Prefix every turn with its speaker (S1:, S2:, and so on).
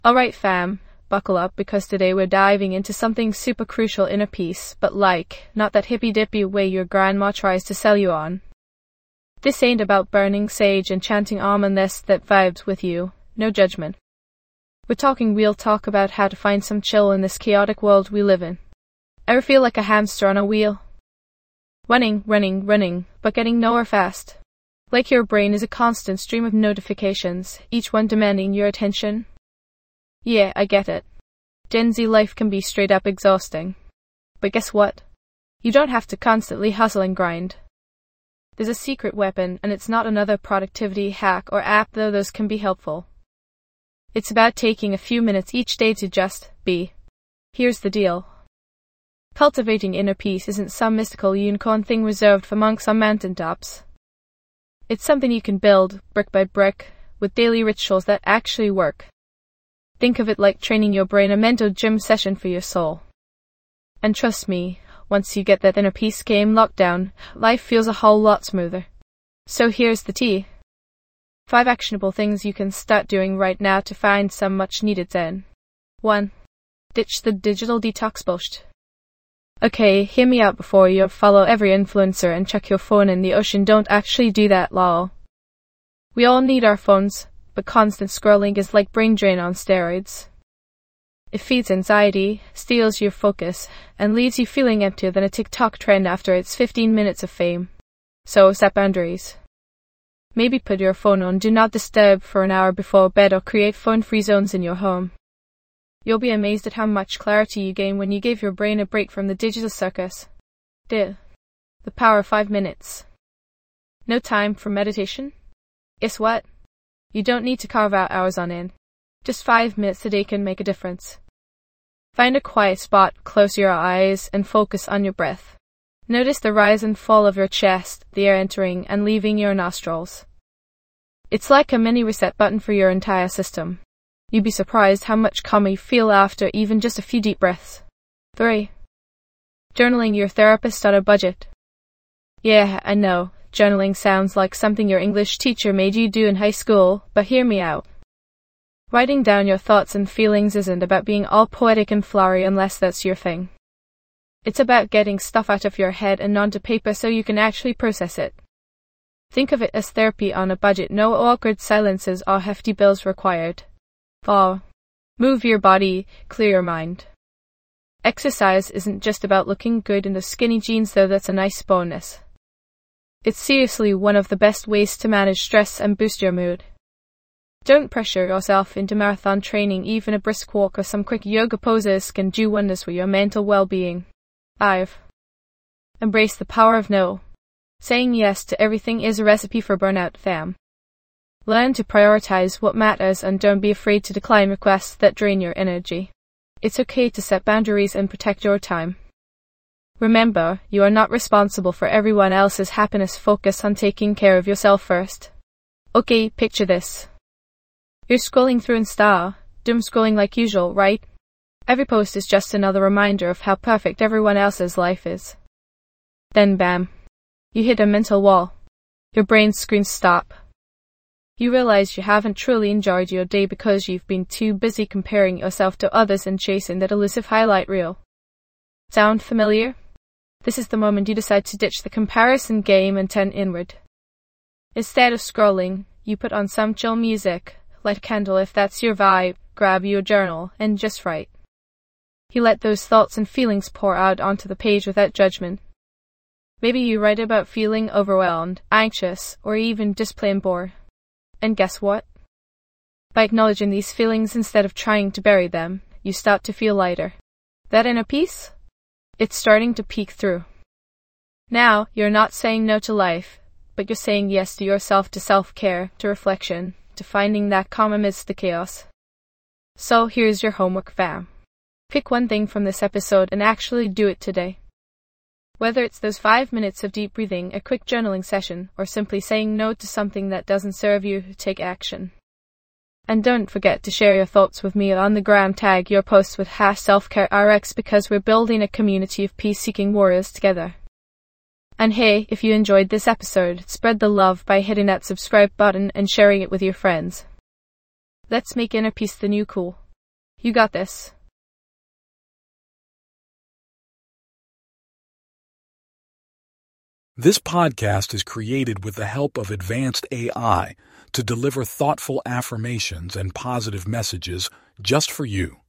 S1: Alright fam, buckle up because today we're diving into something super crucial inner peace, but not that hippy-dippy way your grandma tries to sell you on. This ain't about burning sage and chanting Om unless that vibes with you, no judgment. We're talking real talk about how to find some chill in this chaotic world we live in. Ever feel like a hamster on a wheel? Running, but getting nowhere fast. Like your brain is a constant stream of notifications, each one demanding your attention. Yeah, I get it. Gen Z life can be straight up exhausting. But guess what? You don't have to constantly hustle and grind. There's a secret weapon, and it's not another productivity hack or app, though those can be helpful. It's about taking a few minutes each day to just be. Here's the deal. Cultivating inner peace isn't some mystical unicorn thing reserved for monks on mountaintops. It's something you can build, brick by brick, with daily rituals that actually work. Think of it like training your brain, a mental gym session for your soul. And trust me, once you get that inner peace game locked down, life feels a whole lot smoother. So here's the tea. 5 actionable things you can start doing right now to find some much needed zen. 1. Ditch the digital detox bullshit. Okay, hear me out before you follow every influencer and chuck your phone in the ocean. Don't actually do that, lol. We all need our phones, but constant scrolling is like brain drain on steroids. It feeds anxiety, steals your focus, and leaves you feeling emptier than a TikTok trend after its 15 minutes of fame. So set boundaries. Maybe put your phone on Do Not Disturb for an hour before bed or create phone-free zones in your home. You'll be amazed at how much clarity you gain when you give your brain a break from the digital circus. The power of 5 minutes. No time for meditation? Guess what? You don't need to carve out hours on end. Just 5 minutes a day can make a difference. Find a quiet spot, close your eyes, and focus on your breath. Notice the rise and fall of your chest, the air entering and leaving your nostrils. It's like a mini reset button for your entire system. You'd be surprised how much calmer you feel after even just a few deep breaths. 3. Journaling your therapist on a budget. Yeah, I know, journaling sounds like something your English teacher made you do in high school, but hear me out. Writing down your thoughts and feelings isn't about being all poetic and flowery unless that's your thing. It's about getting stuff out of your head and onto paper so you can actually process it. Think of it as therapy on a budget, no awkward silences or hefty bills required. 4. Move your body, clear your mind. Exercise isn't just about looking good in those skinny jeans, though that's a nice bonus. It's seriously one of the best ways to manage stress and boost your mood. Don't pressure yourself into marathon training. Even a brisk walk or some quick yoga poses can do wonders for your mental well-being. 5. Embrace the power of no. Saying yes to everything is a recipe for burnout, fam. Learn to prioritize what matters and don't be afraid to decline requests that drain your energy. It's okay to set boundaries and protect your time. Remember, you are not responsible for everyone else's happiness. Focus on taking care of yourself first. Okay, picture this. You're scrolling through Insta, doom scrolling like usual, right? Every post is just another reminder of how perfect everyone else's life is. Then bam. You hit a mental wall. Your brain screams stop. You realize you haven't truly enjoyed your day because you've been too busy comparing yourself to others and chasing that elusive highlight reel. Sound familiar? This is the moment you decide to ditch the comparison game and turn inward. Instead of scrolling, you put on some chill music, light a candle if that's your vibe, grab your journal, and just write. You let those thoughts and feelings pour out onto the page without judgment. Maybe you write about feeling overwhelmed, anxious, or even just plain bored. And guess what? By acknowledging these feelings instead of trying to bury them, you start to feel lighter. That inner peace? It's starting to peek through. Now, you're not saying no to life, but you're saying yes to yourself, to self-care, to reflection, to finding that calm amidst the chaos. So here's your homework, fam. Pick one thing from this episode and actually do it today. Whether it's those 5 minutes of deep breathing, a quick journaling session, or simply saying no to something that doesn't serve you, take action. And don't forget to share your thoughts with me on the gram. Tag your posts with #selfcarerx because we're building a community of peace-seeking warriors together. And hey, if you enjoyed this episode, spread the love by hitting that subscribe button and sharing it with your friends. Let's make inner peace the new cool. You got this.
S2: This podcast is created with the help of advanced AI to deliver thoughtful affirmations and positive messages just for you.